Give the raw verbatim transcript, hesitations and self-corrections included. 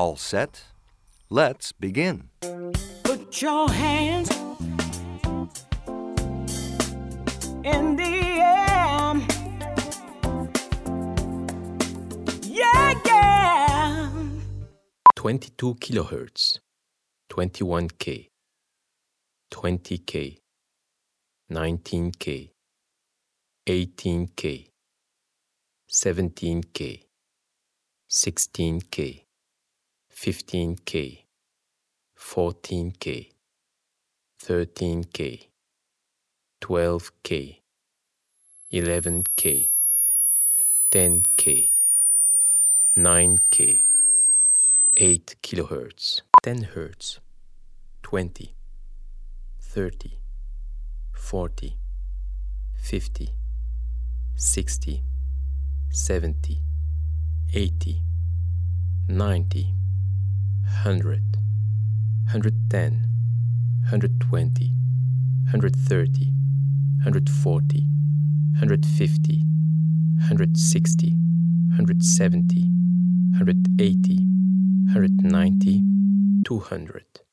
All set? Let's begin. Put your hands in the air. Yeah, yeah. twenty-two kilohertz, twenty-one K, twenty K, nineteen K, eighteen K, seventeen K, sixteen K, fifteen K, fourteen K, thirteen K, twelve K, eleven K, ten K, nine K, eight kilohertz, ten hertz, twenty, thirty, forty, fifty, sixty, seventy, eighty, ninety, one hundred, one hundred ten, one hundred twenty, one hundred thirty, one hundred forty, one hundred fifty, one hundred sixty, one hundred seventy, one hundred eighty, one hundred ninety, two hundred.